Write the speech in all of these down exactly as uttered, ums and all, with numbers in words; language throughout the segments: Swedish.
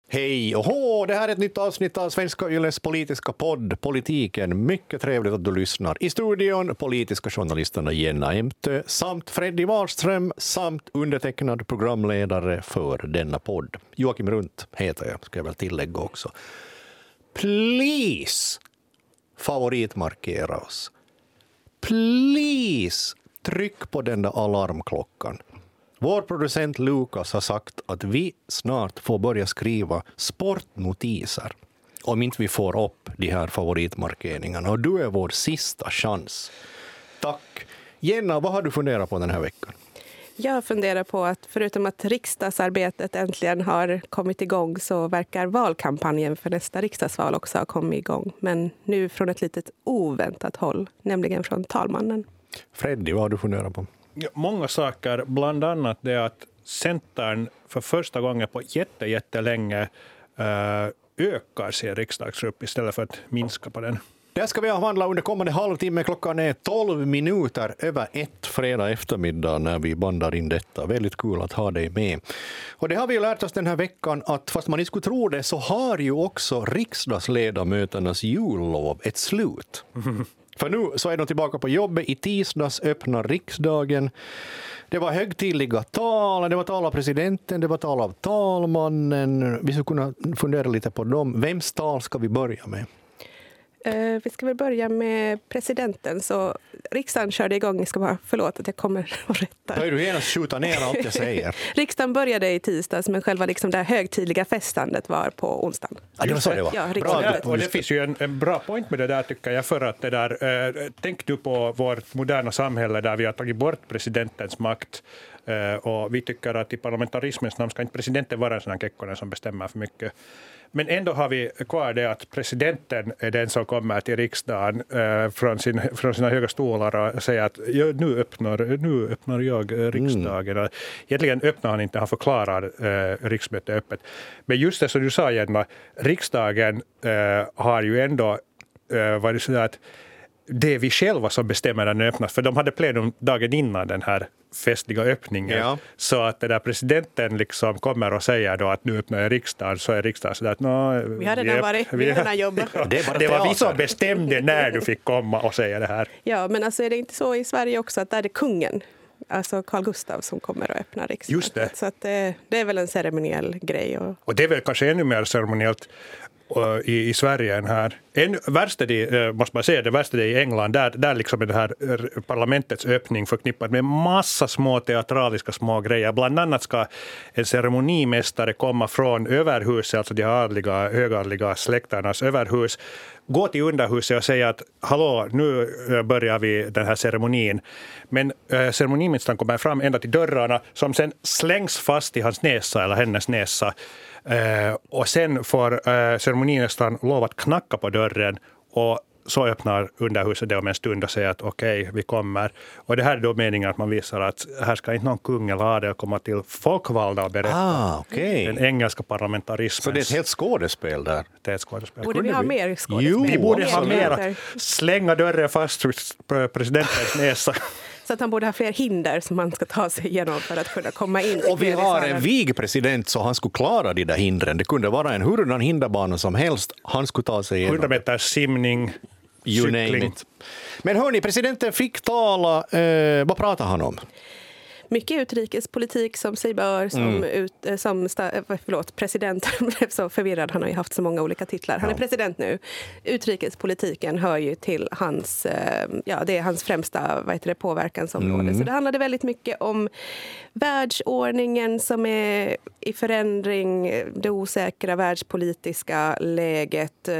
Hej och hå, det här är ett nytt avsnitt av Svenska Yles politiska podd Politiken. Mycket trevligt att du lyssnar. I studion politiska journalisterna Jenna Emtö samt Freddy Wahlström samt undertecknad programledare för denna podd. Joakim Runt heter jag, ska jag väl tillägga också. Please favoritmarkera oss. Please tryck på den där alarmklockan. Vår producent Lukas har sagt att vi snart får börja skriva sportnotiser om inte vi får upp de här favoritmarkeringarna. Och du är vår sista chans. Tack. Jenna, vad har du funderat på den här veckan? Jag funderar på att förutom att riksdagsarbetet äntligen har kommit igång så verkar valkampanjen för nästa riksdagsval också ha kommit igång. Men nu från ett litet oväntat håll, nämligen från talmannen. Freddy, vad har du funderat på? Ja, många saker, bland annat det att Centern för första gången på jätte, jättelänge äh, ökar sin riksdagsgrupp istället för att minska på den. Det ska vi avhandla under kommande halvtimme. Klockan är tolv minuter över ett fredag eftermiddag när vi bandar in detta. Väldigt kul att ha dig med. Och det har vi lärt oss den här veckan att fast man inte skulle tro det så har ju också riksdagsledamöternas jullov ett slut. Mm. För nu så är de tillbaka på jobbet. I tisdags öppnar riksdagen. Det var högtidliga tal. Det var tal av presidenten. Det var tal av talmannen. Vi ska kunna fundera lite på dem. Vems tal ska vi börja med? Uh, vi ska väl börja med presidenten. Så riksdagen körde igång. Jag ska bara förlåta att jag kommer och rätta. Börjar du gärna skjuta ner allt jag säger? Riksdagen började i tisdags, men själva liksom det här högtidliga festandet var på onsdagen. Ja, det var så det var. Ja, bra, det, och det finns ju en, en bra point med det där tycker jag, för att det där, eh, tänk du på vårt moderna samhälle där vi har tagit bort presidentens makt. Uh, och vi tycker att i parlamentarismens namn ska inte presidenten vara en sån här kekkonen som bestämmer för mycket. Men ändå har vi kvar det att presidenten är den som kommer till riksdagen uh, från, sin, från sina höga stolar och säger att nu öppnar, nu öppnar jag uh, riksdagen. Mm. Egentligen öppnar han inte, han förklarar uh, riksmötet öppet. Men just det som du sa, Jenna, riksdagen uh, har ju ändå uh, varit så att det är vi själva som bestämmer när den öppnas. För de hade plenum dagen innan den här festliga öppningen. Ja. Så att den där presidenten liksom kommer och säger då att nu öppnar jag riksdagen, så är riksdagen så där att no, vi har redan varit, vi har redan jobbat. Ja, det, det var vi som bestämde när du fick komma och säga det här. Ja, men alltså är det inte så i Sverige också att där är det kungen, alltså Carl Gustaf, som kommer att öppna riksdagen. Just det. Så att det, det är väl en ceremoniell grej. Och... och det är väl kanske ännu mer ceremoniellt I, i Sverige än här. En, värsta det, måste man säga, det värsta det i England, där, där liksom är det här parlamentets öppning förknippat med massa små teatraliska små grejer. Bland annat ska en ceremonimästare komma från överhuset, alltså de adliga, högadliga släkternas överhus, gå till underhuset och säga att hallå, nu börjar vi den här ceremonin. Men äh, ceremonimästaren kommer fram ända till dörrarna som sen slängs fast i hans näsa eller hennes näsa. Uh, och sen får uh, ceremonimästaren lov att knacka på dörren och så öppnar underhuset det om en stund och säger att okej, okay, vi kommer. Och det här är då meningen att man visar att här ska inte någon kung eller adel komma till folkvalda och berätta ah, okay. den engelska parlamentarismen. Så det är ett helt skådespel där? Det är ett skådespel. Borde vi ha mer skådespel? Jo, vi borde ha mer att slänga dörren fast presidentens näsa. Så att han borde ha fler hinder som man ska ta sig igenom för att kunna komma in. Och vi har en vig president så han skulle klara de där hindren. Det kunde vara en hurdan hinderbana som helst. Han skulle ta sig igenom. hundra meters simning, you cykling. Men hörni, presidenten fick tala. Eh, vad pratar han om? Mycket utrikespolitik som sig bör, som, mm. ut, som förlåt, presidenten blev så förvirrad. Han har ju haft så många olika titlar. Han ja. är president nu. Utrikespolitiken hör ju till hans, ja, det är hans främsta, vad heter det, påverkansområde. Mm. Så det handlade väldigt mycket om världsordningen som är i förändring, det osäkra världspolitiska läget.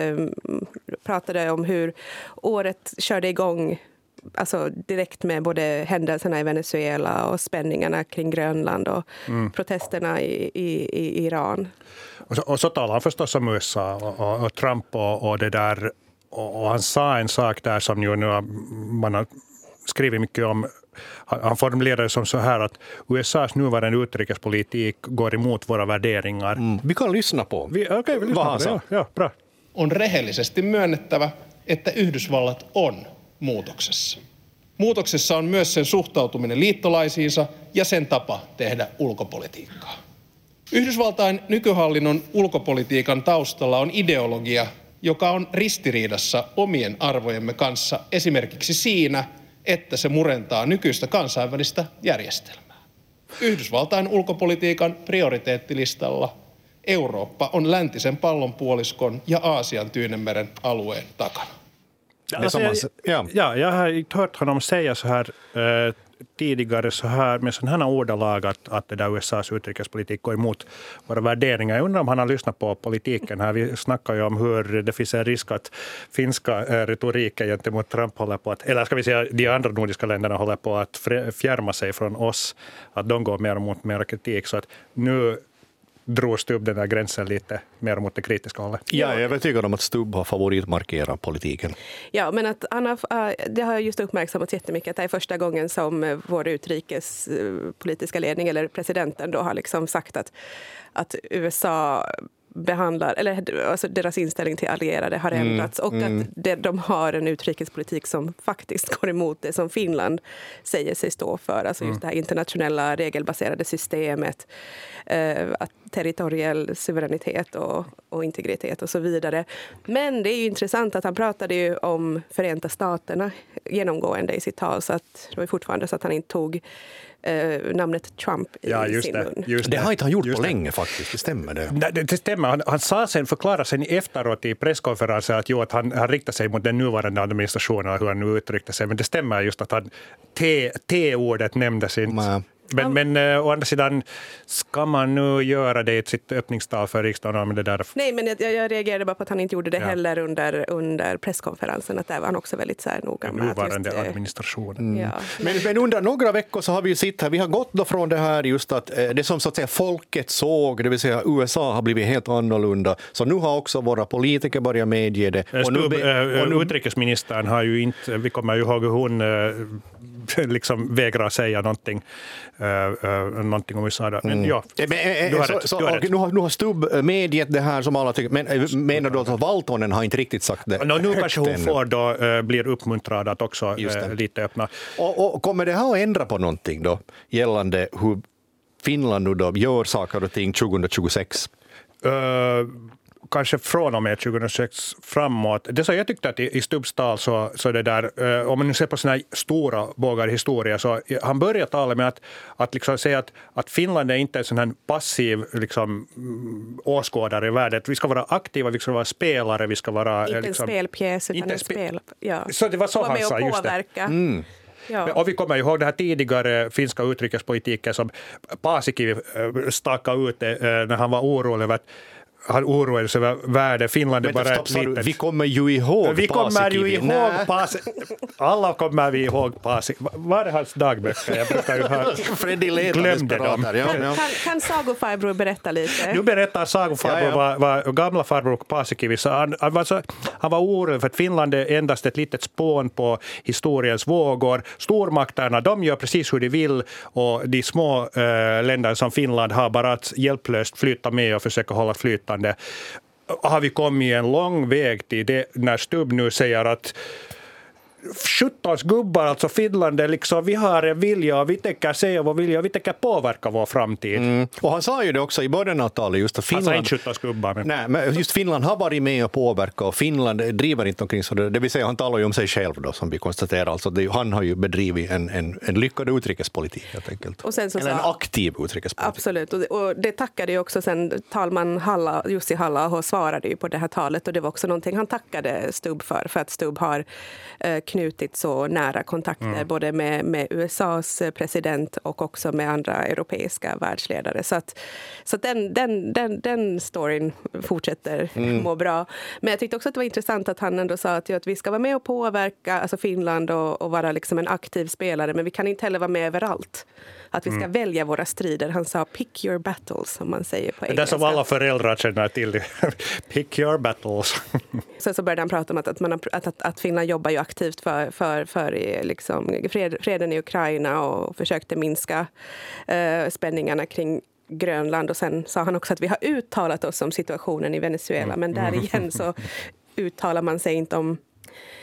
Pratade om hur året körde igång, alltså direkt med både händelserna i Venezuela och spänningarna kring Grönland och mm. protesterna i, i, i Iran. Och så, och så talar han förstås om U S A och, och, och Trump och, och det där. Och, och han sa en sak där som ju nu man har skrivit mycket om. Han formulerade som så här att U S A:s nuvarande utrikespolitik går emot våra värderingar. Mm. Vi kan lyssna på. Vi, okay, vi lyssnar på det. Ja, ja, bra. On rehellisesti myönnettävä, että Yhdysvallat on muutoksessa. Muutoksessa on myös sen suhtautuminen liittolaisiinsa ja sen tapa tehdä ulkopolitiikkaa. Yhdysvaltain nykyhallinnon ulkopolitiikan taustalla on ideologia, joka on ristiriidassa omien arvojemme kanssa esimerkiksi siinä, että se murentaa nykyistä kansainvälistä järjestelmää. Yhdysvaltain ulkopolitiikan prioriteettilistalla Eurooppa on läntisen pallonpuoliskon ja Aasian Tyynenmeren alueen takana. Alltså, jag, ja. ja, jag har inte hört honom säga så här eh, tidigare så här med sådana här ordalag att, att det där U S A:s utrikespolitik går emot våra värderingar. Jag undrar om han har lyssnat på politiken här. Vi snackar ju om hur det finns en risk att finska eh, retoriken gentemot Trump håller på att, eller ska vi säga de andra nordiska länderna håller på att fjärma sig från oss. Att de går mer mot mer kritik. Så att nu drog Stubb den där gränsen lite mer mot det kritiska hållet. Ja, jag är övertygad om att Stubb har favoritmarkerat politiken. Ja, men att Anna, det har just uppmärksammats jättemycket att det är första gången som vår utrikespolitiska ledning eller presidenten då har liksom sagt att, att U S A behandlar, eller alltså deras inställning till allierade har ändrats mm, och mm. att det, de har en utrikespolitik som faktiskt går emot det som Finland säger sig stå för. Alltså just det här internationella regelbaserade systemet, eh, att territoriell suveränitet och, och integritet och så vidare. Men det är ju intressant att han pratade ju om Förenta Staterna genomgående i sitt tal, så att det var fortfarande så att han inte tog eh, namnet Trump i ja, just sin det, mun. Just det. det har inte han gjort just på det. länge faktiskt, det stämmer det. Nej, det, det stämmer, han, han sa sen, förklarade sen efteråt i presskonferensen att, jo, att han, han riktar sig mot den nuvarande administrationen, hur han nu uttryckte sig, men det stämmer just att han T, T-ordet nämndes inte. Mm. Men, men äh, å andra sidan, ska man nu göra det i sitt öppningstal för riksdagen med det där? Nej, men jag, jag reagerade bara på att han inte gjorde det ja. heller under, under presskonferensen. Att där var han också väldigt så här noga med nuvarande just, administrationen. Mm. Ja. Men, men under några veckor så har vi ju sitt här, vi har gått då från det här just att eh, det som så att säga folket såg, det vill säga U S A har blivit helt annorlunda. Så nu har också våra politiker börjat medge det. Och nu, be, och nu, utrikesministern har ju inte, vi kommer ju ihåg hur hon eh, liksom vägrar säga någonting. Uh, uh, någonting om vi sa det. Men ja, men, du har så, rätt. så, Du har rätt. Nu, har, nu har Stubb medgett det här som alla tycker, men menar du att Valtonen har inte riktigt sagt det? No, nu kanske hon får då, uh, blir uppmuntrad att också uh, lite öppna. Och, och kommer det här att ändra på någonting då gällande hur Finland nu då gör saker och ting tjugohundratjugosex? Uh, kanske från och med tjugohundrasex framåt. Det så jag tyckte att i, i Stubbs tal så, så det där, eh, om man nu ser på såna här stora bågar historia, så han börjar tala med att, att liksom säga att, att Finland är inte en sån här passiv liksom, åskådare i världen. Vi ska vara aktiva, vi ska vara spelare, vi ska vara... Inte liksom, en spelpjäs utan en spel. Ja. Så det var så han sa, just det. Mm. Ja. Och vi kommer ihåg det här tidigare finska utrikespolitiken som Paasikivi stakade ut när han var orolig över att han oroade sig över världen. Finland är bara ett litet... Vi kommer ju ihåg Vi kommer ju ihåg Paasikivi. Alla kommer vi ihåg Paasikivi. Var är hans dagböcker? Jag brukar ju ha... Freddy glömde dem. Ja, ja. Kan, kan sagofarbror berätta lite? Nu berättar sagofarbror ja, ja. vad, vad gamla farbror Paasikivi sa. Han, han, var så, han var orolig för att Finland är endast ett litet spån på historiens vågor. Stormakterna, de gör precis hur de vill, och de små äh, länder som Finland har bara att hjälplöst flytta med och försöka hålla flytande. Har vi kommit en lång väg till det när Stubb nu säger att sjutton gubbar, alltså Finland är liksom, vi har en vilja och vi tänker säga vår vilja och vi tänker påverka vår framtid. Mm. Och han sa ju det också i början av talet just att Finland... Han sa inte sjutton gubbar. Men... Nej, men just Finland har varit med och påverka och Finland driver inte omkring så det, det vill säga han talar ju om sig själv då, som vi konstaterar. Alltså det, han har ju bedrivit en, en, en lyckad utrikespolitik helt enkelt. Och sen så Eller en sa, aktiv utrikespolitik. Absolut, och det, och det tackade ju också sen talman Halla, Jussi Halla svarade ju på det här talet, och det var också någonting han tackade Stubb för, för att Stubb har eh, knutit så nära kontakter mm. både med, med U S A:s president och också med andra europeiska världsledare. Så att, så att den, den, den, den storyn fortsätter mm. må bra. Men jag tyckte också att det var intressant att han ändå sa att, att vi ska vara med och påverka alltså Finland och, och vara liksom en aktiv spelare, men vi kan inte heller vara med överallt. Att vi ska mm. välja våra strider. Han sa pick your battles, som man säger på engelska. Det som alla föräldrar känner till. Pick your battles. Sen så började han prata om att, att, man, att, att, att Finland jobbar ju aktivt för, för, för liksom, fred, freden i Ukraina och försökte minska eh, spänningarna kring Grönland. Och sen sa han också att vi har uttalat oss om situationen i Venezuela. Mm. Men där igen så uttalar man sig inte om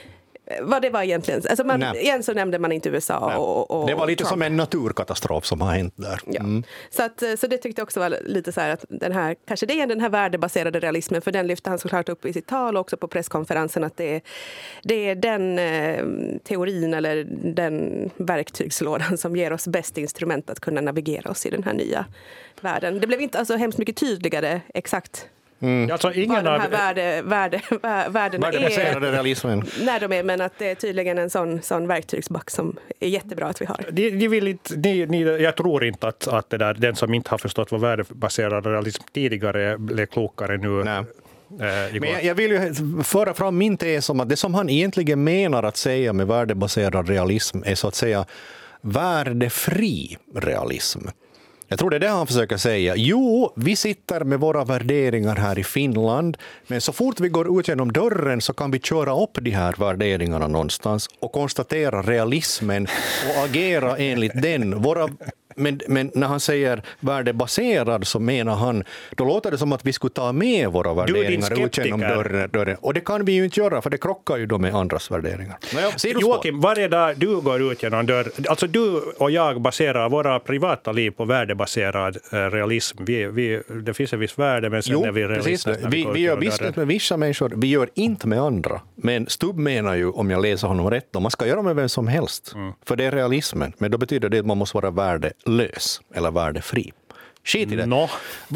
vad det var egentligen. Alltså man, igen så nämnde man inte U S A och, och det var lite Trump. Som en naturkatastrof som har hänt där. Mm. Ja. Så, att, så det tyckte jag också var lite så här att den här, kanske det är den här värdebaserade realismen, för den lyfte han såklart upp i sitt tal och också på presskonferensen, att det är, det är den eh, teorin eller den verktygslådan som ger oss bäst instrument att kunna navigera oss i den här nya världen. Det blev inte alltså hemskt mycket tydligare exakt Mm. Alltså ingen vad den här av... värde, värde, värdena är realismen. när de är, men att det är tydligen en sån, sån verktygsback som är jättebra att vi har. De, de vill inte, de, de, jag tror inte att, att det där, den som inte har förstått vad värdebaserad realism tidigare blev klokare nu. Nej. Eh, Men jag, jag vill ju föra fram min tes om att det som han egentligen menar att säga med värdebaserad realism är så att säga värdefri realism. Jag tror det är det han försöker säga. Jo, vi sitter med våra värderingar här i Finland, men så fort vi går ut genom dörren så kan vi köra upp de här värderingarna någonstans och konstatera realismen och agera enligt den. Våra Men, men när han säger värdebaserad så menar han, då låter det som att vi skulle ta med våra värderingar ut genom dörren, dörren. Och det kan vi ju inte göra, för det krockar ju då med andras värderingar. Joakim, varje dag du går ut genom dörren, alltså du och jag baserar våra privata liv på värdebaserad eh, realism. Vi, vi, det finns en viss värde, men sen jo, är vi realister. Vi, vi, vi gör business med vissa människor, vi gör inte med andra. Men Stubb menar ju, om jag läser honom rätt, man ska göra med vem som helst. Mm. För det är realismen. Men då betyder det att man måste vara värdelös eller värdefri. Skit i det. No.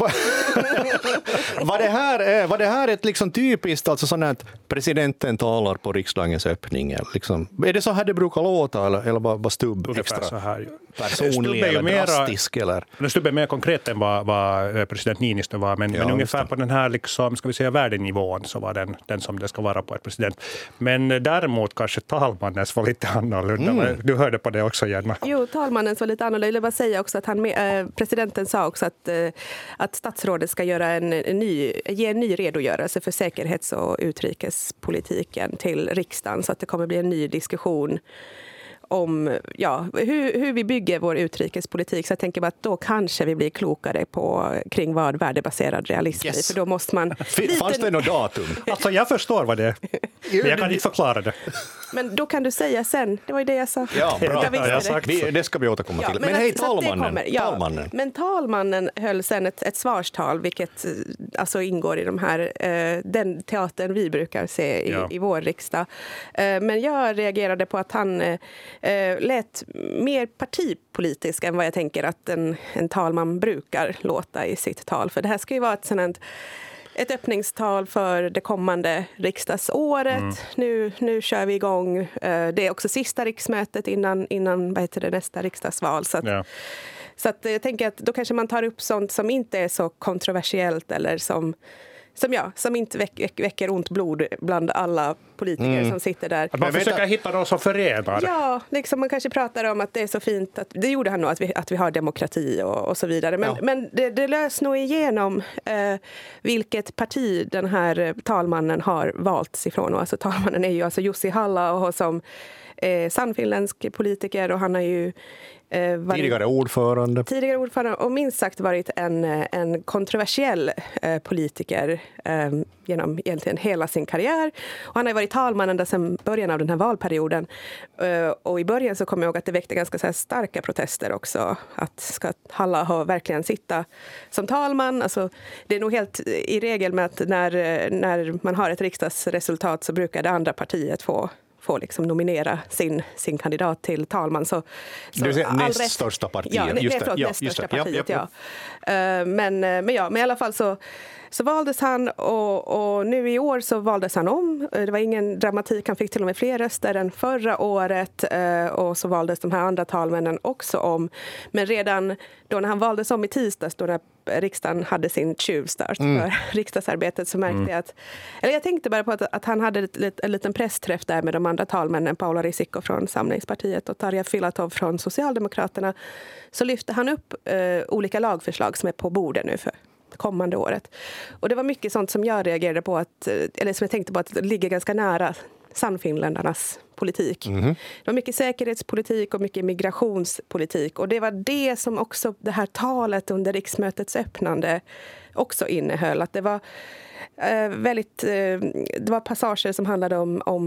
Vad det här är, vad det här är ett liksom typiskt, alltså sånt att presidenten talar på riksdagens öppning. Liksom. Är det så här det brukar låta, eller, eller vad, vad Stubb ungefär extra så här. personlig eller mera, drastisk? Eller? Stubb är mer konkret än vad, vad president Niinistö var, men, ja, men ungefär på den här liksom, ska vi säga, värdenivån så var den, den som det ska vara på ett president. Men däremot kanske talmannens var lite annorlunda. Mm. Du hörde på det också, Jenna. Jo, talmannens var lite annorlunda. Jag vill bara säga också att han, äh, presidenten sa också att, äh, att statsrådet ska göra en, en ny, ge en ny redogörelse för säkerhets- och utrikespolitiken till riksdagen, så att det kommer bli en ny diskussion om ja, hur, hur vi bygger vår utrikespolitik. Så jag tänker bara att då kanske vi blir klokare på kring vad värdebaserad realism är. Yes. För då måste man... F- fanns det något datum? Alltså jag förstår vad det är. Men jag kan inte förklara det. Men då kan du säga sen. Det var ju det jag sa. Ja, bra. Jag jag sagt det. Det ska vi återkomma till. Ja, men men att, hej, talmannen. Ja, talmannen. Men talmannen höll sen ett, ett svarstal, vilket alltså ingår i de här, eh, den teatern vi brukar se i, ja. i vår riksdag. Eh, men jag reagerade på att han eh, lät mer partipolitisk än vad jag tänker att en, en talman brukar låta i sitt tal. För det här ska ju vara ett sådant ett öppningstal för det kommande riksdagsåret. Mm. Nu, nu kör vi igång. Det är också sista riksmötet innan, innan vad heter det, nästa riksdagsval. Så att, ja. så att jag tänker att då kanske man tar upp sånt som inte är så kontroversiellt eller som Som, ja, som inte väck, väcker ont blod bland alla politiker mm. som sitter där. Att man försöker hitta någon som förenar. Ja, liksom man kanske pratar om att det är så fint. Att, det gjorde han nog, att vi, att vi har demokrati och, och så vidare. Men, ja. men det, det lös nog igenom eh, vilket parti den här talmannen har valts ifrån. Och alltså, talmannen är ju alltså Jussi Halla-aho som eh, sannfinländsk politiker, och han har ju Eh, varit, tidigare ordförande. Tidigare ordförande och minst sagt varit en, en kontroversiell eh, politiker eh, genom egentligen hela sin karriär. Och han har varit talman ända sedan början av den här valperioden. Eh, och i början så kommer jag ihåg att det väckte ganska så här starka protester också. Att ska Halla-aho verkligen sitta som talman? Alltså, det är nog helt i regel med att när, när man har ett riksdagsresultat så brukar det andra partiet få få liksom nominera sin, sin kandidat till talman. Så, så du säger näst rätt, största partiet. Ja, just det, det. Ja, näst just största det. partiet, ja, ja, ja. ja. Uh, men, men ja, men i alla fall så, så valdes han, och, och nu i år så valdes han om. Det var ingen dramatik, han fick till och med fler röster än förra året, uh, och så valdes de här andra talmännen också om. Men redan då när han valdes om i tisdags, då när riksdagen hade sin tjuvstart mm. för riksdagsarbetet, så märkte mm. jag att, eller jag tänkte bara på att, att han hade ett, en liten pressträff där med de andra talmännen, Paula Risikko från Samlingspartiet och Tarja Filatov från Socialdemokraterna. Så lyfte han upp eh, olika lagförslag som är på bordet nu för kommande året. Och det var mycket sånt som jag reagerade på, att, eller som jag tänkte på att det ligger ganska nära sannfinländarnas politik. Mm. Det var mycket säkerhetspolitik och mycket migrationspolitik, och det var det som också det här talet under riksmötets öppnande också innehöll. Att det var eh, väldigt eh, det var passager som handlade om, om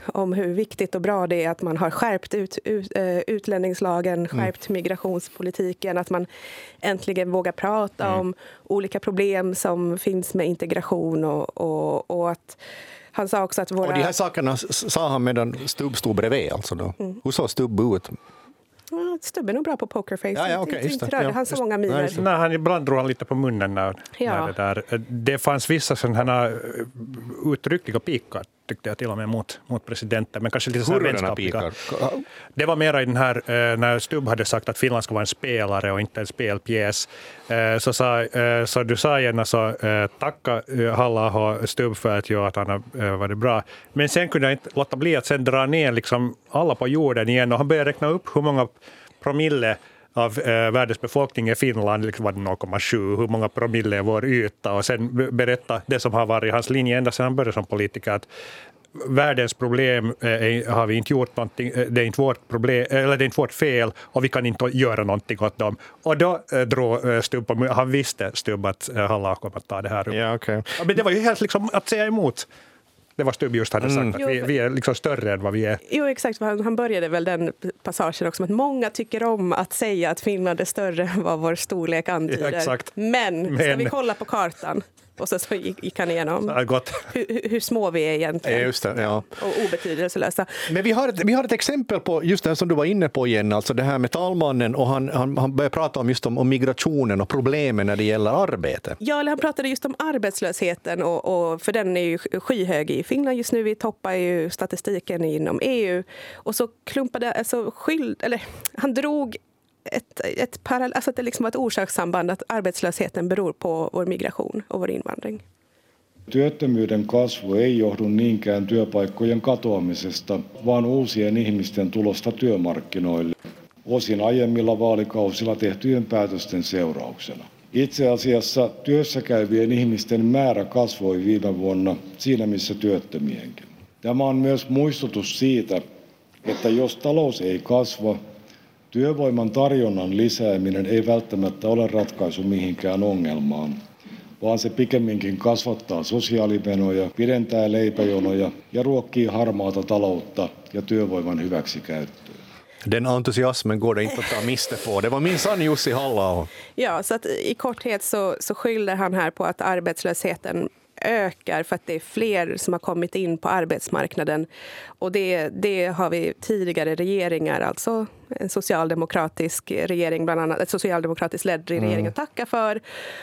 om hur viktigt och bra det är att man har skärpt ut, ut, utlänningslagen, skärpt mm. migrationspolitiken, att man äntligen vågar prata mm. om olika problem som finns med integration och, och, och att han sa också att våra... Och de här sakerna sa han medan Stubb stod bredvid alltså då. Mm. Hur sa Stubb ut? Ja, Stubb är nog bra på pokerface. Ja, ja, okay, just det. Ja, han så många miner. Nej, han ibland drog han lite på munnen när, ja. när det där. Det fanns vissa sådana uttryckliga pikar tyckte jag till och med mot, mot presidenten, men kanske lite så här vänskapliga. Det var mera i den här, när Stubb hade sagt att Finland ska vara en spelare och inte en spelpjäs, så, sa, så du sa gärna så tacka Halla-aho Stubb för att, ja, att han har varit bra. Men sen kunde jag inte låta bli att sen dra ner liksom alla på jorden igen, och han började räkna upp hur många promille av eh, världens befolkning i Finland, liksom var det noll komma sju, hur många promille är vår yta, och sen berätta det som har varit hans linje ända sedan han började som politiker, att världens problem eh, har vi inte gjort någonting, det är inte vårt problem, eller det är inte vårt fel, och vi kan inte göra någonting åt dem. Och då eh, drog eh, Stubb på, han visste Stubb att eh, Halla kommer att ta det här upp. Ja, okay. Men det var ju helt liksom att säga emot. Det var Stubb just hade sagt, mm. att vi, vi är liksom större än vad vi är. Jo, exakt. Han, han började väl den passagen också med att många tycker om att säga att Finland är större än vad vår storlek antyder. Ja, exakt. Men, Men ska vi kolla på kartan? Och så, så gick han igenom hur, hur små vi är egentligen. Just det, ja. Och obetydelselösa. Men vi har, ett, vi har ett exempel på just det som du var inne på igen, alltså det här med talmannen, och han, han, han började prata om just om, om migrationen och problemen när det gäller arbete. Ja, eller han pratade just om arbetslösheten, och, och för den är ju skyhög i Finland just nu. Vi toppar ju statistiken inom E U. Och så klumpade, alltså skyld, eller han drog ett, ett, parallell, alltså att det liksom var ett orsakssamband att arbetslösheten beror på vår migration och vår invandring. Työttömyyden kasvu ei johdu niinkään työpaikkojen katoamisesta, vaan uusien ihmisten tulosta työmarkkinoille, osin aiemmilla vaalikausilla tehtyjen päätösten seurauksena. Itse asiassa työssä käyvien ihmisten määrä kasvoi viime vuonna siinä missä työttömienkin. Tämä on myös muistutus siitä, että jos talous ei kasva, työvoiman tarjonnan lisääminen ei välttämättä ole ratkaisu mihinkään ongelmaan, vaan se pikemminkin kasvattaa sosiaalimenoja, pidentää leipäjonoja ja ruokkii harmaata taloutta ja työvoiman hyväksikäyttöä. Den entusiasmen går det inte att ta miste på. Det var minsann Jussi Halla-aho. Ja, så att i korthet så, så skyller han här på att arbetslösheten ökar för att det är fler som har kommit in på arbetsmarknaden. Och det, det har vi tidigare regeringar, alltså en socialdemokratisk regering, bland annat ett socialdemokratiskt ledd regering mm. att tacka för.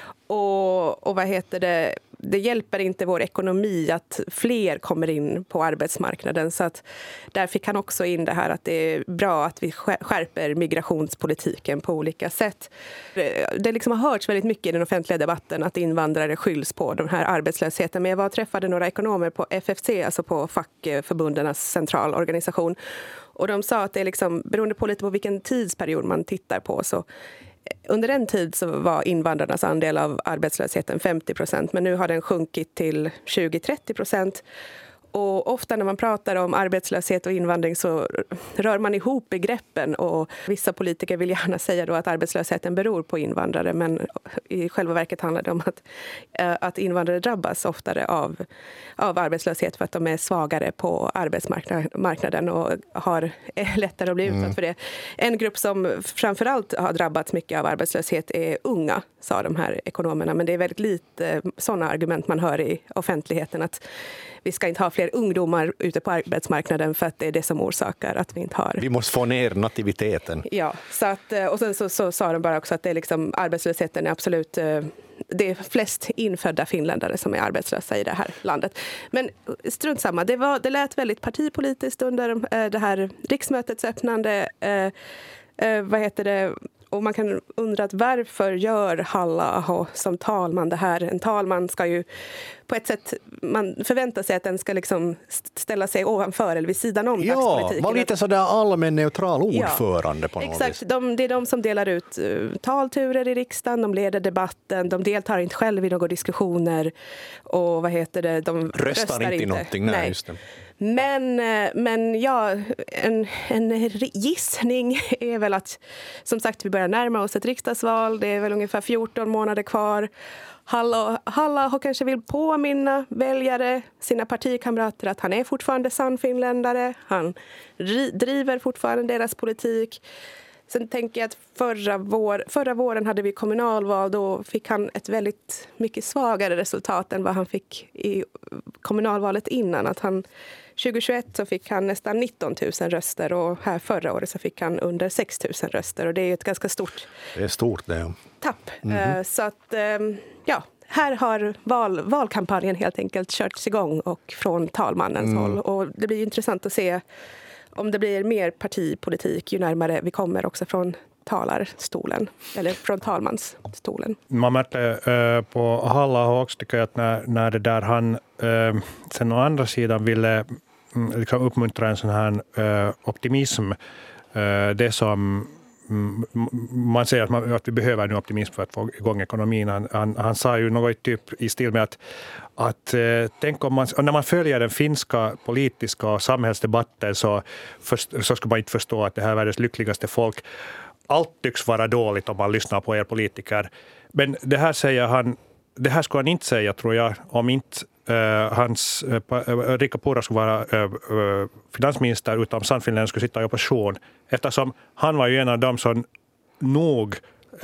Och, och vad heter det? Det hjälper inte vår ekonomi att fler kommer in på arbetsmarknaden, så att där fick han också in det här att det är bra att vi skärper migrationspolitiken på olika sätt. Det liksom har hörts väldigt mycket i den offentliga debatten att invandrare skylls på den här arbetslösheten, men jag var och träffade några ekonomer på F F C, alltså på fackförbundernas centralorganisation, och de sa att det är liksom, beroende på lite på vilken tidsperiod man tittar på, så under en tid så var invandrarnas andel av arbetslösheten femtio procent, men nu har den sjunkit till tjugo till trettio procent. Och ofta när man pratar om arbetslöshet och invandring så rör man ihop begreppen, och vissa politiker vill gärna säga då att arbetslösheten beror på invandrare, men i själva verket handlar det om att, att invandrare drabbas oftare av, av arbetslöshet för att de är svagare på arbetsmarknaden och har lättare att bli utsatt mm. för det. En grupp som framförallt har drabbats mycket av arbetslöshet är unga, sa de här ekonomerna, men det är väldigt lite sådana argument man hör i offentligheten, att vi ska inte ha fler ungdomar ute på arbetsmarknaden för att det är det som orsakar att vi inte har. Vi måste få ner nativiteten. Ja, så att, och sen så, så sa de bara också att det är liksom, arbetslösheten är absolut, det är flest infödda finländare som är arbetslösa i det här landet. Men strunt samma, det, var, det lät väldigt partipolitiskt under det här riksmötets öppnande. Eh, eh, vad heter det? Och man kan undra att varför gör Halla-aho som talman det här? En talman ska ju på ett sätt, man förväntar sig att den ska liksom ställa sig ovanför eller vid sidan om ja, dagspolitiken. Ja, var lite sådär allmän neutral ordförande ja, på något exakt. De, det är de som delar ut uh, talturer i riksdagen, de leder debatten, de deltar inte själv i några diskussioner och vad heter det, de röstar, röstar inte i någonting. Nej, nej. Just det. Men, men ja, en, en gissning är väl att, som sagt, vi börjar närma oss ett riksdagsval. Det är väl ungefär fjorton månader kvar. Halla, Halla har kanske vill påminna väljare, sina partikamrater, att han är fortfarande sannfinländare. Han driver fortfarande deras politik. Sen tänker jag att förra, vår, förra våren hade vi kommunalval. Då fick han ett väldigt mycket svagare resultat än vad han fick i kommunalvalet innan. Att han, tjugohundratjugoett så fick han nästan nitton tusen röster och här förra året så fick han under sex tusen röster. Och det är ett ganska stort, det är stort det. tapp. Mm-hmm. Så att, ja, här har val, valkampanjen helt enkelt körts igång och från talmannens mm. håll. Och det blir intressant att se om det blir mer partipolitik ju närmare vi kommer också från talarstolen eller från talmansstolen. Man märkte äh, på Halla också tycker jag att när, när det där han äh, sen å andra sidan ville mm, liksom uppmuntra en sån här äh, optimism, äh, det som mm, man säger att, man, att vi behöver en optimism för att få igång ekonomin. Han, han, han sa ju något typ i stil med att att eh, tänk om man, när man följer den finska politiska och samhällsdebatten så, för, så ska man inte förstå att det här är världens lyckligaste folk. Allt tycks vara dåligt om man lyssnar på er politiker. Men det här säger han, det här skulle han inte säga tror jag om inte eh, hans eh, Riikka Purra skulle vara eh, eh, finansminister utan sannfinländarna skulle sitta i opposition. Eftersom han var ju en av dem som nog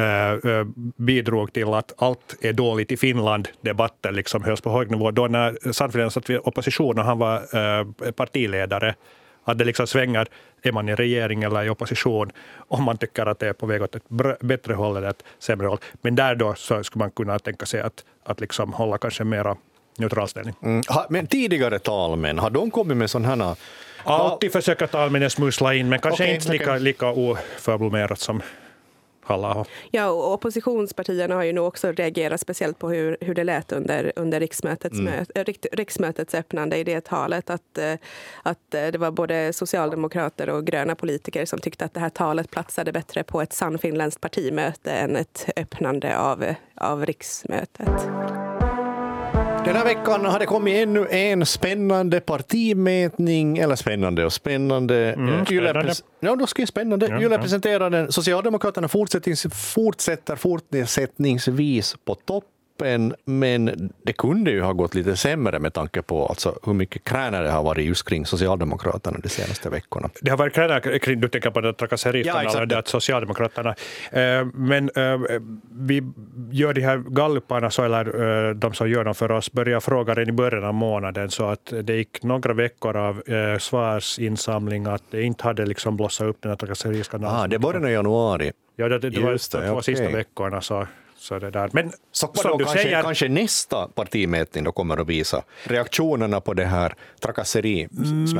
Uh, bidrog till att allt är dåligt i Finland. Debatten liksom hölls på hög nivå. Då när Sannfinländarna satt vid opposition och han var uh, partiledare, att det liksom svänger, är man i regering eller i opposition om man tycker att det är på väg åt ett br- bättre håll eller ett sämre håll. Men där då så skulle man kunna tänka sig att, att liksom hålla kanske mera neutral ställning. Mm. Ha, men tidigare talmän, har de kommit med sådana här... Alltid försöker talmännen smussla in, men kanske okay, inte lika, okay. lika oförblommerat som Halla. Ja, och oppositionspartierna har ju nog också reagerat speciellt på hur, hur det lät under, under riksmötets, mm. möt, riks, riksmötets öppnande i det talet. Att, att det var både socialdemokrater och gröna politiker som tyckte att det här talet platsade bättre på ett sannfinländskt partimöte än ett öppnande av, av riksmötet. Den här veckan har det kommit ännu en spännande partimätning, eller spännande och spännande. Mm, spännande. Ja, då ska jag spännande. Ja, Yle ja. presenterar den. Socialdemokraterna fortsätter fortsättningsvis på toppen, men det kunde ju ha gått lite sämre med tanke på alltså, hur mycket kränar det har varit just kring Socialdemokraterna de senaste veckorna. Det har varit kränar kring, du tänker på det trakasserikanalen, ja, att Socialdemokraterna. Eh, men eh, vi gör de här galluparna, så, eller eh, de som gör dem för oss, börjar fråga redan i början av månaden, så att det gick några veckor av eh, svarsinsamling att det inte hade liksom blossat upp den här trakasserikanalen. Ah, det började i januari. Ja, det, det, det var just de två okay. sista veckorna så. Så, det där. Men, så som du kanske, säger, kanske nästa partimätning då kommer att visa reaktionerna på det här trakasseri.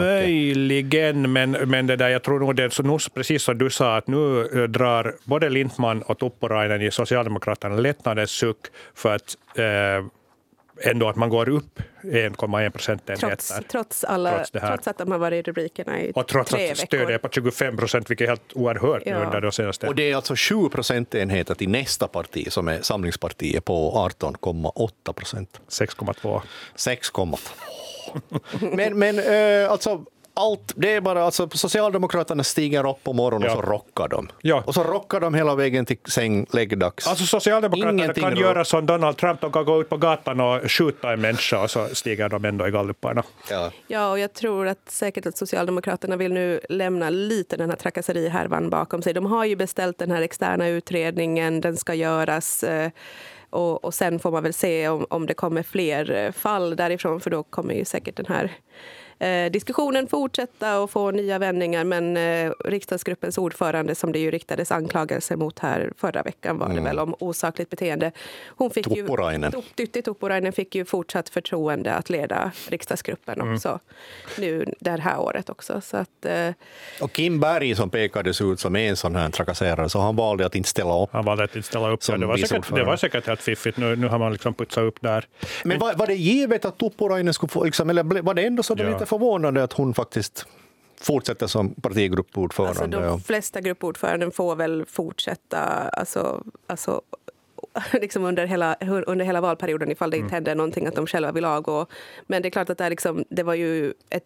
Möjligen, men, men det där, jag tror nog det är så nu, precis som du sa, att nu drar både Lindman och Tuppurainen i Socialdemokraterna lättnadens suck för att eh, ändå att man går upp en komma en procentenheter. Trots, trots, alla, trots, trots att de har varit i rubrikerna i och trots tre att stödet är på tjugofem procent, vilket är helt oerhört ja. nu under de senaste. Och det är alltså sju procentenheter till nästa parti som är Samlingspartiet på arton komma åtta procent. sex komma två. sex komma två. men men äh, alltså allt, det är bara alltså Socialdemokraterna stiger upp på morgonen ja. och så rockar de. Ja. Och så rockar de hela vägen till säng läggdags. Alltså Socialdemokraterna Ingenting kan ro- göra som Donald Trump, de kan gå ut på gatan och skjuta en människa och så stiger de ändå i galluparna. Ja. ja, och jag tror att säkert att Socialdemokraterna vill nu lämna lite den här trakasseri-härvan bakom sig. De har ju beställt den här externa utredningen, den ska göras eh, och, och sen får man väl se om, om det kommer fler fall därifrån, för då kommer ju säkert den här Eh, diskussionen fortsätta och få nya vändningar, men eh, riksdagsgruppens ordförande, som det ju riktades anklagelser mot här förra veckan, var det mm. väl om osakligt beteende. Hon fick Tuppurainen. ju, Tytti Tuppurainen fick ju fortsatt förtroende att leda riksdagsgruppen mm. också nu det här året också. Så att, eh, och Kim Berg som pekades ut som en sån här trakasserare, så han valde att inte ställa upp. Han valde att inte ställa upp. Ja, det, var säkert, det var säkert helt fiffigt. Nu, nu har man liksom putsat upp där. Men, men var, var det givet att Tuppurainen skulle få, liksom, eller var det ändå så ja. lite förvånande att hon faktiskt fortsätter som partigruppordförande? Alltså de flesta gruppordföranden får väl fortsätta alltså, alltså, liksom under, hela, under hela valperioden ifall det inte mm. händer någonting att de själva vill avgå. Men det är klart att det, är liksom, det var ju ett väldigt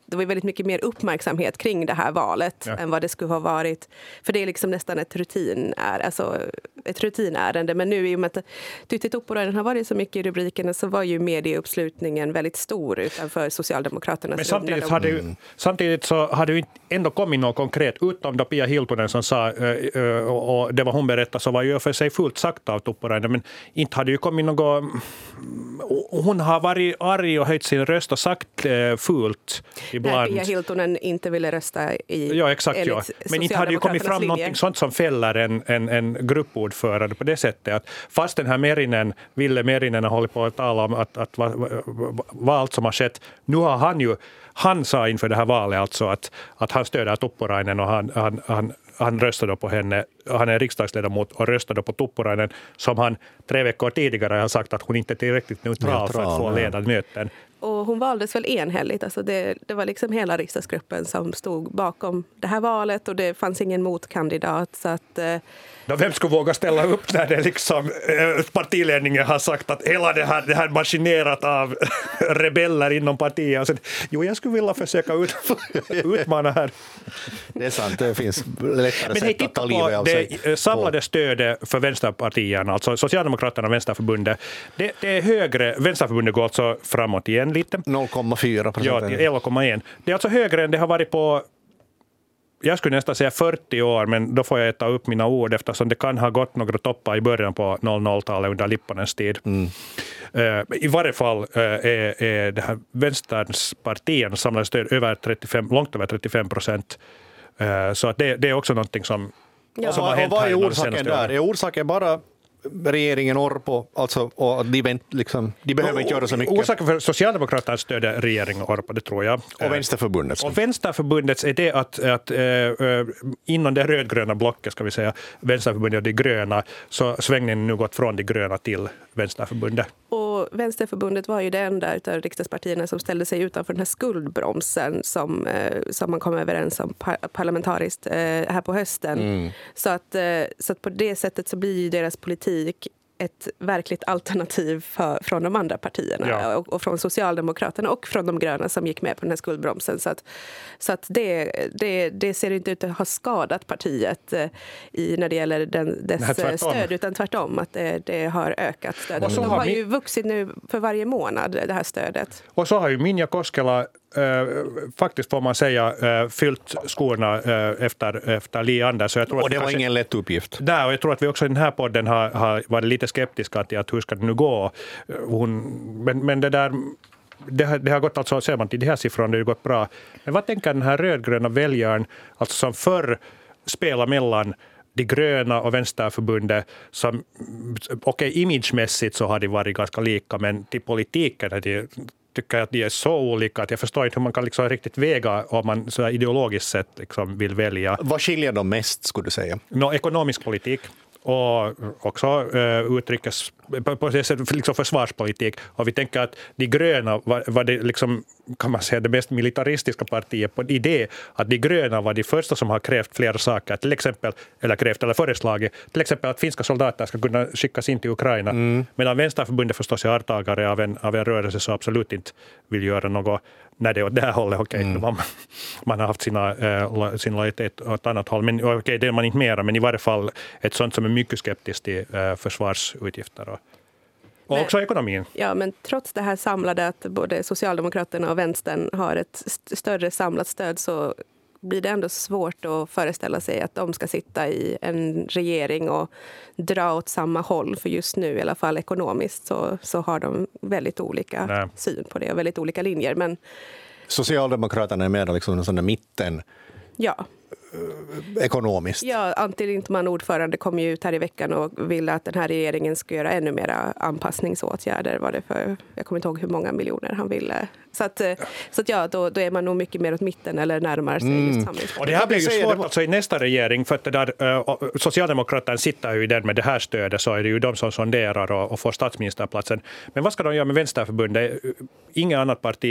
det var väldigt mycket mer uppmärksamhet kring det här valet ja. än vad det skulle ha varit. För det är liksom nästan ett rutin är, alltså ett rutinärende. Men nu i och med att Tytti Tuppurainen har varit så mycket i rubrikerna så var ju medieuppslutningen väldigt stor utanför Socialdemokraternas. Men samtidigt, hade ju, mm. samtidigt så hade ju ändå kommit något konkret, utom då Pia Hiltunen som sa, och det var hon berättade, så var ju för sig fullt sagt av Tuppurainen, men inte hade ju kommit något. Hon har varit arg och höjt sin röst och sagt fult ibland. När Pia Hiltunen inte ville rösta i ja, exakt, ja. Men inte hade ju kommit fram något sånt som fäller en, en, en gruppordförande på det sättet. Att fast den här Merinen, Ville Merinen har hållit på att tala om att, att vad, vad allt som har skett. Nu har han ju, han sa inför det här valet alltså att, att han stöder Tuppurainen och han, han, han han röstade på henne, han är riksdagsledamot och röstade på Tuppurainen som han tre veckor tidigare har sagt att hon inte är tillräckligt neutral, neutral för att få leda möten. Och hon valdes väl enhälligt, alltså det, det var liksom hela riksdagsgruppen som stod bakom det här valet och det fanns ingen motkandidat så att eh, då vem skulle våga ställa upp när det liksom eh, partiledningen har sagt att hela det här, det här maskinerat av rebeller inom partiet och så, jo jag skulle vilja försöka ut, utmana här. Det är sant, det finns lättare sätt att ta livet av sig. Det samlade stödet för vänsterpartierna, alltså Socialdemokraterna och Vänsterförbundet, det, det är högre, Vänsterförbundet går alltså framåt igen lite. noll komma fyra procent. Ja, elva komma ett. Det är alltså högre än det har varit på, jag skulle nästan säga fyrtio år, men då får jag ta upp mina ord eftersom det kan ha gått några toppar i början på noll noll-talet under Lipponens tid. Mm. Uh, I varje fall uh, är, är det här vänsterns partien samlade stöd över trettiofem, långt över trettiofem procent. Uh, så att det, det är också någonting som, ja. som har hänt. Och vad är orsaken där? Är orsaken bara regeringen Orpo, alltså, och de, liksom, de behöver inte göra så mycket? Orsaken för Socialdemokraterna stöder regeringen Orpo, det tror jag. Och Vänsterförbundet. Och Vänsterförbundet är det att, att äh, inom det rödgröna blocket, ska vi säga, Vänsterförbundet och de gröna, så svängningen nu gått från de gröna till Vänsterförbundet. Och Vänsterförbundet var ju det enda av riksdagspartierna som ställde sig utanför den här skuldbromsen som, eh, som man kom överens om par- parlamentariskt eh, här på hösten. Mm. Så, att, eh, så att på det sättet så blir ju deras politik ett verkligt alternativ för, från de andra partierna ja. och, och från Socialdemokraterna och från de gröna som gick med på den här skuldbromsen. Så att, så att det, det, det ser inte ut att ha skadat partiet eh, i, när det gäller den, dess Nej, stöd, utan tvärtom att det, det har ökat stödet. De har, har ju vuxit nu för varje månad, det här stödet. Och så har ju Minja Koskela Uh, faktiskt får man säga uh, fyllt skorna uh, efter, efter Li Anders. Jag tror och det var kanske, ingen lätt uppgift. Nej, och jag tror att vi också i den här podden har, har varit lite skeptiska till att hur ska det nu gå. Hon, men, men det där det har, det har gått alltså, ser man till de här siffrorna, det har gått bra. Men vad tänker den här rödgröna väljaren, alltså som förr spelar mellan de gröna och Vänsterförbundet, som okej, okay, imagemässigt så har de varit ganska lika, men till politiken är de tycker att de är så olika att jag förstår inte hur man kan liksom riktigt väga om man så ideologiskt sett liksom vill välja. Vad skiljer de mest, skulle du säga? No, ekonomisk politik och också uh, utrikes, på, på det sättet, liksom försvarspolitik. Och vi tänker att de gröna var, var det liksom, kan man säga, det mest militaristiska partiet på idé att de gröna var de första som har krävt flera saker, till exempel, eller krävt eller föreslagit, till exempel att finska soldater ska kunna skickas in till Ukraina. Mm. Medan Vänsterförbundet förstås är artagare av en, av en rörelse så absolut inte vill göra något när det är åt det här hållet. Okej, okay, mm. man, man har haft sina, uh, sin lojalitet åt ett annat håll. Men okej, okay, det är man inte mera, men i varje fall ett sånt som är mycket skeptiskt till uh, försvarsutgifter och, och men, också ekonomin. Ja, men trots det här samlade att både Socialdemokraterna och Vänstern har ett st- större samlat stöd så blir det ändå svårt att föreställa sig att de ska sitta i en regering och dra åt samma håll. För just nu, i alla fall ekonomiskt, så, så har de väldigt olika Nej. syn på det och väldigt olika linjer. Men Socialdemokraterna är med liksom en sån där mitten. Ja. Ekonomiskt. Ja, Antti Lindman, ordförande, kom ju ut här i veckan och ville att den här regeringen ska göra ännu mera anpassningsåtgärder. Var det för, jag kommer inte ihåg hur många miljoner han ville. Så att, så att ja, då, då är man nog mycket mer åt mitten eller närmare sig mm. just samlingspartiet. Och det här blir ju svårt alltså i nästa regering, för att det där, uh, Socialdemokraterna sitter ju i den med det här stödet, så är det ju de som sonderar och, och får statsministerplatsen. Men vad ska de göra med Vänsterförbundet? Ingen annat parti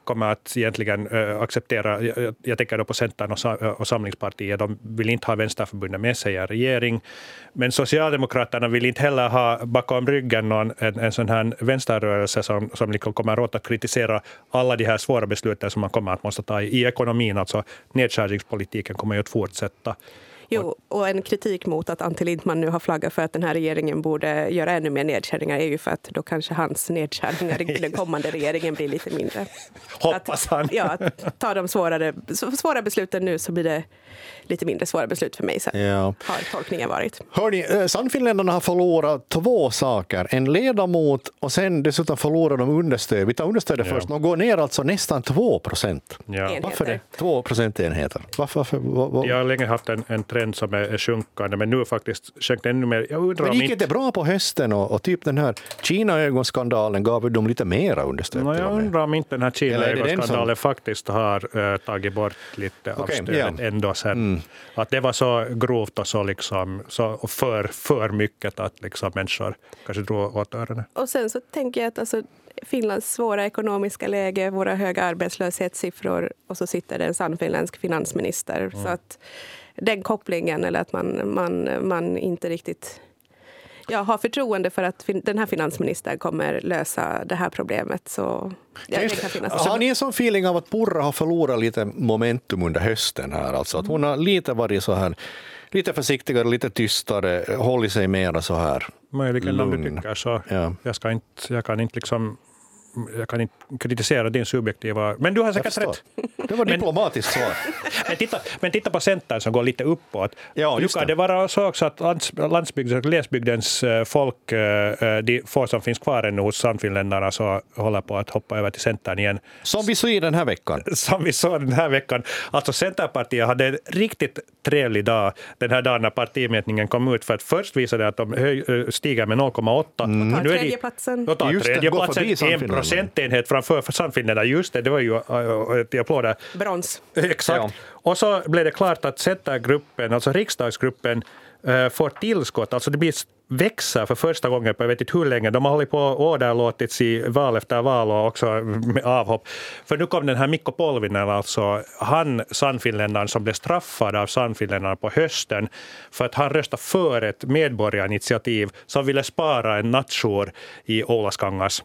kommer att egentligen äh, acceptera, jag, jag tänker då på Centern och, och Samlingspartiet, de vill inte ha Vänsterförbundet med sig i en regering, men Socialdemokraterna vill inte heller ha bakom ryggen någon, en, en sån här vänsterrörelse som, som liksom kommer åt att kritisera alla de här svåra besluten som man kommer att måste ta i, i ekonomin, alltså nedskärningspolitiken kommer ju att fortsätta. Jo, och en kritik mot att Antti Lindman nu har flaggat för att den här regeringen borde göra ännu mer nedskärningar är ju för att då kanske hans nedskärningar i den kommande regeringen blir lite mindre. Hoppas han. Att, ja, att ta de svårare, svåra besluten nu så blir det lite mindre svåra beslut för mig sen. Ja. Har tolkningen varit. Hörrni, Sannfinländarna har förlorat två saker. En ledamot och sen dessutom förlorar de understöd. Vi tar understödet Ja. först. De går ner alltså nästan två procent. Ja. Varför det? Två procentenheter. Varför? varför var, var? Jag har länge haft en, en trend som är, är sjunkande, men nu faktiskt sjönk ännu mer. Jag undrar Men om gick inte... inte bra på hösten och, och typ den här Kina-ögonskandalen gav dem lite mera understöd? No, till jag och med. undrar om inte den här Eller är det den Kina-ögonskandalen som- faktiskt har uh, tagit bort lite av Okej, stödet ja. ändå sen. Mm. Att det var så grovt och så liksom, så, och för, för mycket att liksom människor kanske drog åt öronen. Och sen så tänker jag att alltså, Finlands svåra ekonomiska läge, våra höga arbetslöshetssiffror och så sitter det en sannfinländsk finansminister. Mm. Så att den kopplingen, eller att man, man, man inte riktigt ja, har förtroende för att fin- den här finansministern kommer lösa det här problemet. Så ja, det kan finnas. Har ni en sån feeling av att Purra har förlorat lite momentum under hösten här? Alltså att hon har lite varit så här, lite försiktigare, lite tystare, hållit sig mera så här Möjligen om du lugn. tycker så. Ja. Jag, ska inte, jag kan inte liksom jag kan inte kritisera din subjektiva... Men du har säkert Jag rätt. Det var diplomatiskt svar. Men titta, men titta på Centern som går lite uppåt. Ja, Nu just kan det. det vara så också att lands, landsbygdens och glesbygdens eh, folk, eh, de få som finns kvar ännu hos Sannfinländarna, så håller på att hoppa över till Centern igen. Som vi såg den här veckan. Som vi såg den här veckan. Alltså Centerpartiet hade en riktigt trevlig dag den här dagen när partimätningen kom ut, för att först visade det att de höj, stiger med noll komma åtta. Mm. Tar tredjeplatsen. De tar Just det, tredjeplatsen, går förbi en Sannfinländarna. procentenhet framför för Sannfinländarna. Just det, det var ju uh, ett applåder. Brons. Exakt. Ja. Och så blev det klart att Centergruppen, alltså riksdagsgruppen, uh, får tillskott. Alltså det blir växa för första gången på jag vet inte hur länge. De har hållit på och åderlåtits i val efter val och också med avhopp. För nu kom den här Mikko Polvinen, alltså han Sannfinländaren som blev straffad av Sannfinländarna på hösten för att han röstade för ett medborgarinitiativ som ville spara en nattjour i Oulaskangas.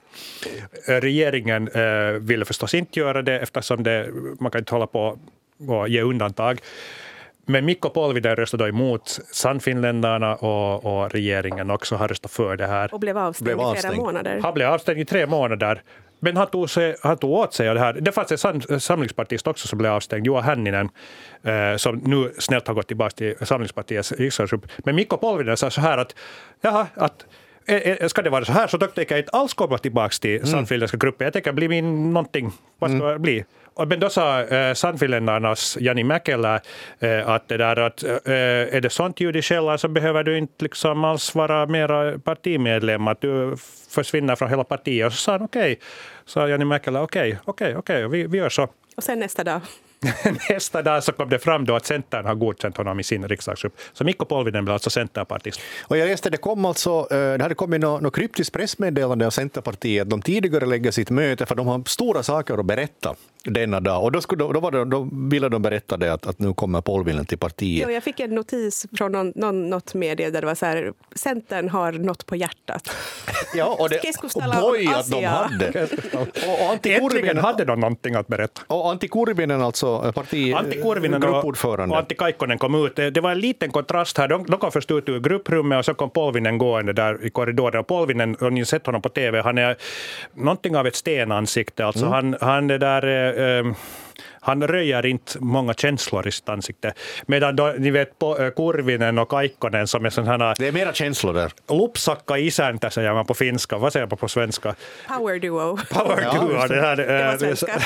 Regeringen eh, ville förstås inte göra det eftersom det, man kan inte hålla på och ge undantag. Men Mikko Polvinen röstade emot Sannfinländarna och, och regeringen också har röstat för det här. Och blev avstängd Blev i flera avstängd. månader. Han blev avstängd i tre månader. Men han tog, sig, han tog åt sig av det här. Det fanns en sam- samlingspartist också som blev avstängd, Juha Hänninen, eh, som nu snällt har gått tillbaka till Samlingspartiets riksdagsgrupp. Men Mikko Polvinen sa så här att, jaha, att eh, ska det vara så här så då tänker jag inte alls komma tillbaka till mm. Sannfinländska gruppen. Jag tänker bli min någonting. Vad ska mm. det bli? Men då sa eh, Sannfinländarnas Jani Mäkelä eh, att, det där, att eh, är det sånt ljud i källan så behöver du inte liksom alls vara mera partimedlem, att du försvinner från hela partiet. Och så sa han okej, okay. sa Jani Mäkelä okej, okej, okej, vi, vi gör så. Och sen nästa dag. Nästa dag så kom det fram då att Centern har godkänt honom i sin riksdagsgrupp. Så Mikko Polvinen blev alltså centerpartist. Och jag läste, det kom alltså, det hade kommit något, något kryptiskt pressmeddelande av Centerpartiet. De tidigare lägger sitt möte för de har stora saker att berätta denna dag. Och då, skulle, då, var det, då ville de berätta det att, att nu kommer Polvinen till partiet. Jo, jag fick en notis från någon, någon, något medie där det var så här, Centern har något på hjärtat. Ja, och, det, och Keskustella boy om att de Asia. hade. Och, och Antti Äntligen Kurvinen, hade de någonting att berätta. och Antti Kurvinen alltså parti, Antti Kurvinen och, gruppordförande. och Antti Kaikkonen kom ut. Det var en liten kontrast här. De, de kom först ut ur grupprummet och så kom Polvinen gående där i korridoren. Och Polvinen, och ni har sett honom på tv, han är någonting av ett stenansikte. Alltså mm. han, han är där... Eh, Han röjer inte många känslor i sitt ansikte. Medan då, ni vet, på, Kurvinen och Kaikkonen som är sån här... Det är mera känslor där. Lupsakka isäntä säger man på finska. Vad säger man på svenska? Power duo. Power Ja, duo. just det. Det, här, Det var eh, svenska.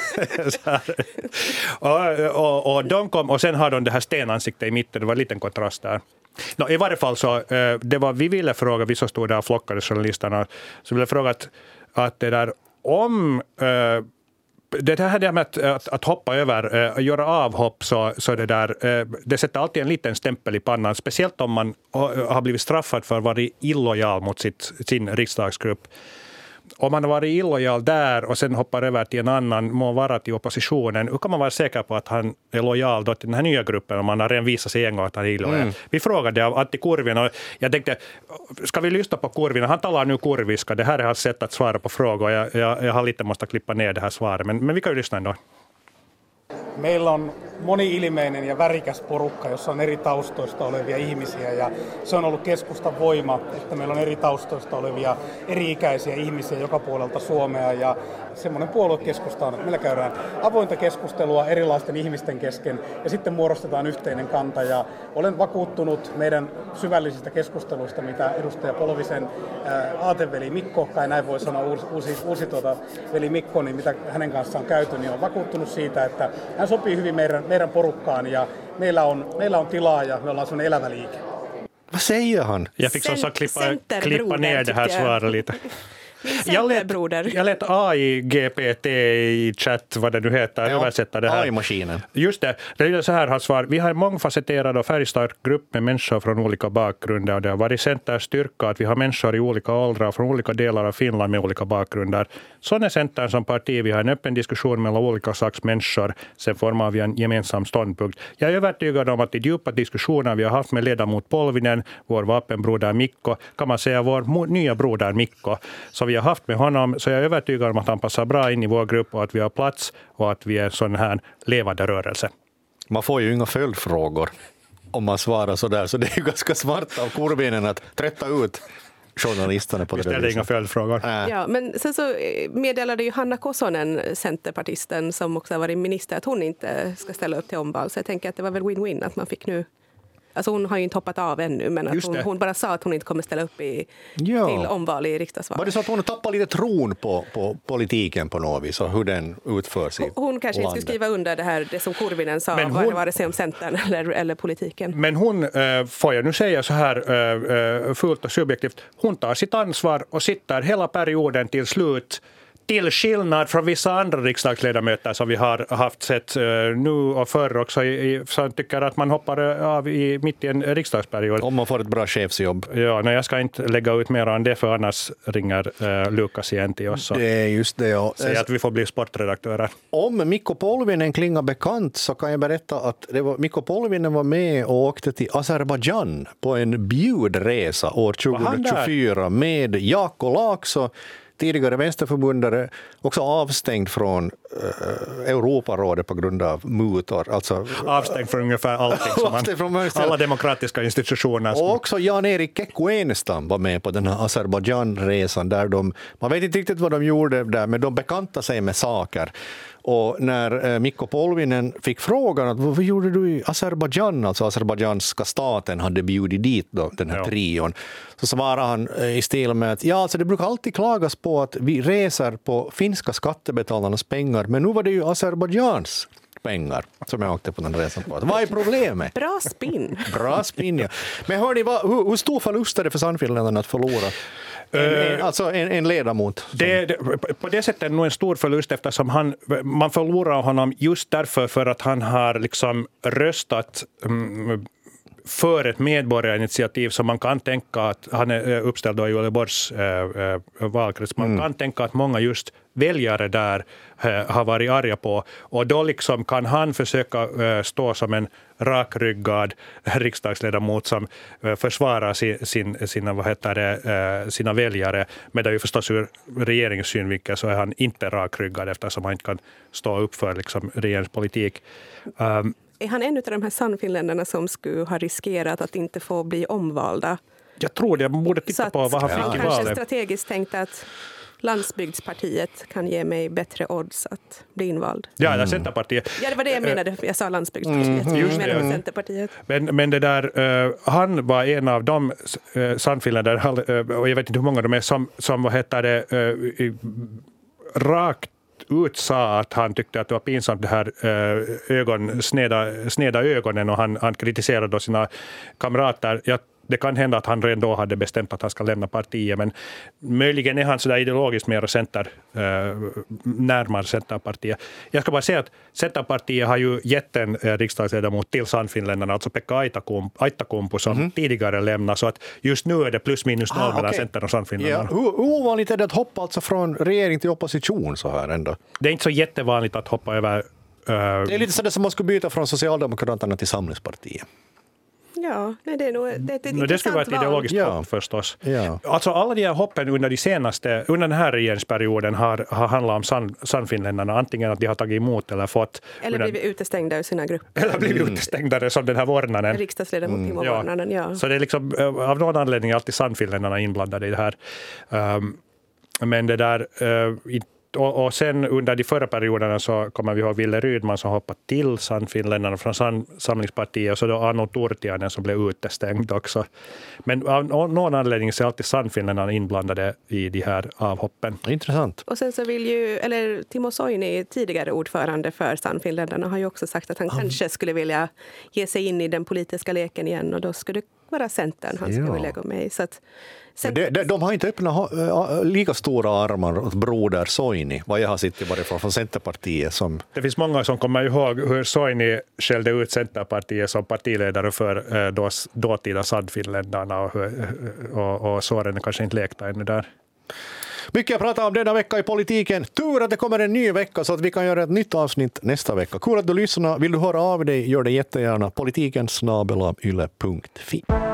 så här. och, och, och, de kom, och sen har de det här stenansiktet i mitten. Det var en liten kontrast där. No, i varje fall så, eh, det var, vi ville fråga, vi så stod där och flockade journalisterna, så ville fråga att, att det där om... Eh, Det här det med att, att, att hoppa över, äh, göra avhopp, så, så det, där, äh, det sätter alltid en liten stämpel i pannan. Speciellt om man har blivit straffad för att vara illojal mot sitt, sin riksdagsgrupp. om man har varit illojal där och sen hoppar över till en annan, må vara till oppositionen, hur kan man vara säker på att han är lojal då till den här nya gruppen om man har redan visat sig en gång att han är illojal? Mm. Vi frågade av Antti Kurvinen och jag tänkte, ska vi lyssna på Kurvinen? Han talar nu kurviska, det här är hans sätt att svara på frågor. Jag, jag, jag har lite måste klippa ner det här svaret, men, men vi kan ju lyssna ändå. Meillä on moni-ilmeinen ja värikäs porukka, jossa on eri taustoista olevia ihmisiä ja se on ollut keskustan voima, että meillä on eri taustoista olevia eri-ikäisiä ihmisiä joka puolelta Suomea ja semmoinen puoluekeskusta on, että meillä käydään avointa keskustelua erilaisten ihmisten kesken ja sitten muodostetaan yhteinen kanta ja olen vakuuttunut meidän syvällisistä keskusteluista, mitä edustaja Polvisen ää, aateveli Mikko, kai näin voi sanoa uusi, uusi, uusi tuota, veli Mikko, niin mitä hänen kanssaan on käyty, niin on vakuuttunut siitä, että hän sopii hyvin meidän, meidän porukkaan ja meillä on, meillä on tilaa ja me ollaan sellainen elävä liike. Vad säger han? Jag fick som sagt klippa, klippa ner det här svaret lite. Jag lät, jag lät A I G P T i chatt, vad det nu heter, ja, översätta det här. A I-maskinen. Just det, det är så här hans svar. Vi har en mångfacetterad och färgstark grupp med människor från olika bakgrunder och det har varit Centers styrka att vi har människor i olika åldrar från olika delar av Finland med olika bakgrunder. Så är Centern som parti, vi har en öppen diskussion mellan olika slags människor, sen formar vi en gemensam ståndpunkt. Jag är övertygad om att de djupa diskussioner vi har haft med ledamot Polvinen, vår vapenbroder Mikko, kan man säga vår nya broder Mikko, så vi har haft med honom, så jag är övertygad om att han passar bra in i vår grupp och att vi har plats och att vi är en sån här levande rörelse. Man får ju inga följdfrågor om man svarar så där, så det är ju ganska smart av Kurvinen att trötta ut journalisterna på det där. Det är inga följdfrågor. Äh. Ja, men sen så meddelade ju Hanna Kosonen, centerpartisten som också har varit minister, att hon inte ska ställa upp till omval, så jag tänker att det var väl win-win att man fick nu. Alltså hon har ju inte hoppat av ännu, men att hon, hon bara sa att hon inte kommer ställa upp i, ja. till omval i riksdagsvalet. Var det så att hon tappar lite tron på, på politiken på något vis och hur den utförs i Hon, hon kanske landet. inte skulle skriva under det här, det som Kurvinen sa, men hon, vare sig om Centern eller, eller politiken. Men hon, äh, får jag nu säga så här äh, fullt och subjektivt, hon tar sitt ansvar och sitter hela perioden till slut, till skillnad från vissa andra riksdagsledamöter som vi har haft sett uh, nu och förr också, i, som tycker att man hoppar av i, mitt i en riksdagsperiod. Om man får ett bra chefsjobb. Ja, nej, jag ska inte lägga ut mer än det, för annars ringer uh, Lukas igen till oss. Det är just det, ja. Säger att vi får bli sportredaktörer. Om Mikko Polvinen klingar bekant så kan jag berätta att det var, Mikko Polvinen var med och åkte till Azerbaijan på en bjudresa år tjugohundratjugofyra med Jaakko Laakso, tidigare vänsterförbundare, också avstängd från uh, Europarådet på grund av mutor. Alltså, avstängd från ungefär allting som man, alla demokratiska institutioner. Och också Jan-Erik Kekko-Enestam var med på den här Azerbaijan-resan där de, man vet inte riktigt vad de gjorde där, men de bekantade sig med saker. Och när eh, Mikko Polvinen fick frågan att vad gjorde du i Azerbaijan, alltså azerbaijanska staten hade bjudit dit då, den här ja. trion, så svarade han eh, i stil med att ja, alltså det brukar alltid klagas på att vi reser på finska skattebetalarnas pengar, men nu var det ju Azerbajans pengar som jag åkte på den resan på. Vad är problemet? Bra spinn. Bra spinn, ja. Men hörni, vad, hur, hur stor förlust är det för Sannfinländarna att förlora? En, en, alltså en, en ledamot. Som... Det, det, på det sättet är det nog en stor förlust, eftersom han, man förlorar honom just därför för att han har liksom röstat um, för ett medborgarinitiativ som man kan tänka att han är uppställd i Uleåborgs äh, valkrets. Man mm. kan tänka att många just väljare där äh, har varit arga på, och då liksom kan han försöka äh, stå som en rakryggad riksdagsledamot som äh, försvarar sin, sin, sina, vad heter det, äh, sina väljare, men det är ju förstås ur regeringens synvinkel så är han inte rakryggad eftersom han inte kan stå upp för liksom, regeringspolitik. Um, Är han en av de här sannfinländarna som skulle ha riskerat att inte få bli omvalda? Jag tror det. Man borde titta på vad han fick i valet. Kanske strategiskt tänkt att Landsbygdspartiet kan ge mig bättre odds att bli invald. Ja, det är Centerpartiet. Ja, det var det jag menade. Jag sa Landsbygdspartiet. Mm, just jag menade det. Centerpartiet. Men, men det där, uh, han var en av de uh, sannfinländare, uh, och jag vet inte hur många de är, som, som vad heter det, uh, rakt ut sa att han tyckte att det var pinsamt det här ögon, sneda, sneda ögonen, och han, han kritiserade då sina kamrater. Jag det kan hända att han redan då hade bestämt att han ska lämna partiet, men möjligen är han så där ideologiskt mer center, eh, närmare Centerpartiet. Jag ska bara säga att Centerpartiet har ju gett en eh, riksdagsledamot till Sannfinländarna, alltså Pekka Aittakumpu som mm. tidigare lämnade, så att just nu är det plus minus noll ah, mellan okay. Center och Sannfinländarna. Ja, hur ovanligt är det att hoppa alltså från regering till opposition så här ändå? Det är inte så jättevanligt att hoppa över. Uh, det är lite sådär som man skulle byta från Socialdemokraterna till Samlingspartiet. Ja, nej, det är nog det, det, det, det skulle vara ett ideologiskt ja. hopp förstås. Ja. Alltså alla de här hoppen under de senaste, under den här regeringsperioden har, har handlat om san, Sannfinländarna, antingen att de har tagit emot eller fått. Eller blivit utestängda ur sina grupper. Eller blivit mm. utestängda som den här Vårnanen. Riksdagsledamot mm. Timo Vårnanen, ja. ja. Så det är liksom av någon anledning alltid Sannfinländarna inblandade i det här. Um, men det där... Uh, Och, och sen under de förra perioderna så kommer vi ihåg Ville Rydman som hoppade till Sannfinländarna från San, Samlingspartiet, och så då Anno Turtiainen som blev utestängd också. Men av någon anledning så är alltid Sannfinländarna inblandade i de här avhoppen. Intressant. Och sen så vill ju, eller Timo Soini, tidigare ordförande för Sannfinländarna, har ju också sagt att han mm. kanske skulle vilja ge sig in i den politiska leken igen, och då skulle det vara Centern han skulle ja. vilja gå med i. Så att De, de, de har inte öppnat lika stora armar åt broder Soini, vad jag har sett varifrån från Centerpartiet. Som... Det finns många som kommer ihåg hur Soini skällde ut Centerpartiet som partiledare för då, dåtida Sannfinländarna, och, och, och såren kanske inte lekta ännu där. Mycket att prata om denna vecka i politiken. Tur att det kommer en ny vecka så att vi kan göra ett nytt avsnitt nästa vecka. Kul att du lyssnar. Vill du höra av dig, gör det jättegärna. Politiken snabel-a yle punkt fi.